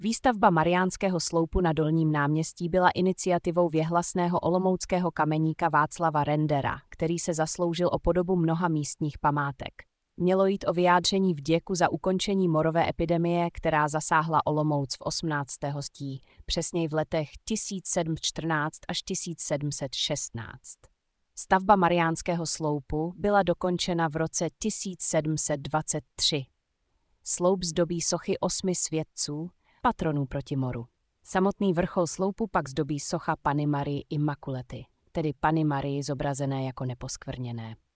Výstavba Mariánského sloupu na Dolním náměstí byla iniciativou věhlasného olomouckého kameníka Václava Rendera, který se zasloužil o podobu mnoha místních památek. Mělo jít o vyjádření vděku za ukončení morové epidemie, která zasáhla Olomouc v 18. století, přesněji v letech 1714 až 1716. Stavba Mariánského sloupu byla dokončena v roce 1723. Sloup zdobí sochy 8 světců, patronů proti moru. Samotný vrchol sloupu pak zdobí socha Panny Marie Immaculety, tedy Panny Marie zobrazené jako neposkvrněné.